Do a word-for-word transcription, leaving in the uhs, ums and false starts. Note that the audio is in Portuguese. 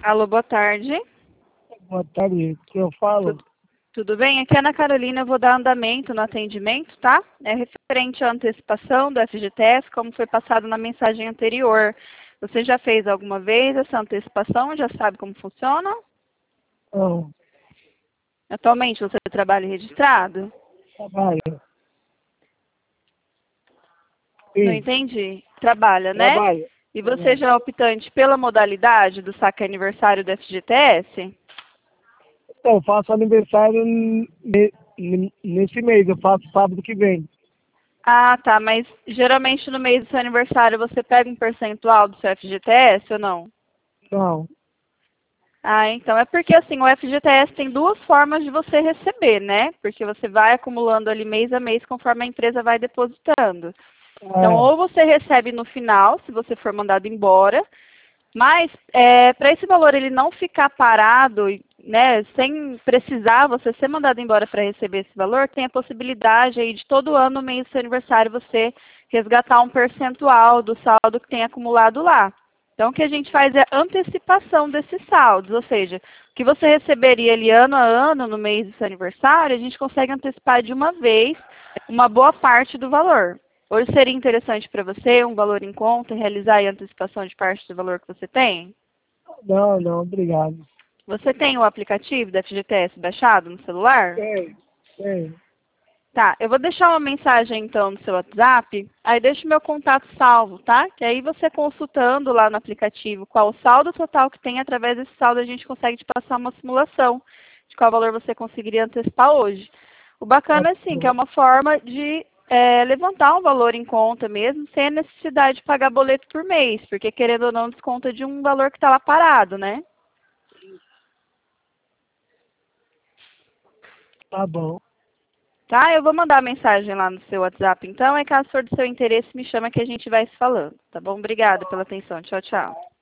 Alô, boa tarde. Boa tarde, que eu falo? Tudo, tudo bem? Aqui é a Ana Carolina, eu vou dar andamento no atendimento, tá? É referente à antecipação do F G T S, como foi passado na mensagem anterior. Você já fez alguma vez essa antecipação? Já sabe como funciona? Não, Atualmente você trabalha registrado? trabalho. Não Sim, entendi. Trabalha, né? trabalho. E você Trabalho. já é optante pela modalidade do saque aniversário do F G T S? Então, eu faço aniversário ne- ne- nesse mês, eu faço sábado que vem. Ah, tá, mas geralmente no mês do seu aniversário você pega um percentual do seu F G T S ou não? Não, Ah, então é porque assim, o F G T S tem duas formas de você receber, né? Porque você vai acumulando ali mês a mês conforme a empresa vai depositando. Então, é, ou você recebe no final, se você for mandado embora, mas é, para esse valor ele não ficar parado, né, sem precisar você ser mandado embora para receber esse valor, tem a possibilidade aí de todo ano, no mês do seu aniversário, você resgatar um percentual do saldo que tem acumulado lá. Então, o que a gente faz é antecipação desses saldos, ou seja, o que você receberia ali ano a ano no mês do seu aniversário, a gente consegue antecipar de uma vez uma boa parte do valor. Hoje seria interessante para você um valor em conta, realizar a antecipação de parte do valor que você tem? não, não, obrigado. Você tem o aplicativo da F G T S baixado no celular? Tem, tem. Tá, eu vou deixar uma mensagem então no seu WhatsApp, aí deixa o meu contato salvo, tá? Que aí você consultando lá no aplicativo qual o saldo total que tem, através desse saldo a gente consegue te passar uma simulação de qual valor você conseguiria antecipar hoje. O Tá bacana é assim, que é bom. uma forma de é, levantar um valor em conta mesmo, sem a necessidade de pagar boleto por mês, porque querendo ou não desconta de um valor que está lá parado, né? Tá bom. Tá? Eu vou mandar a mensagem lá no seu WhatsApp então, e caso for do seu interesse, me chama que a gente vai se falando, tá bom? Obrigada pela atenção. Tchau, tchau.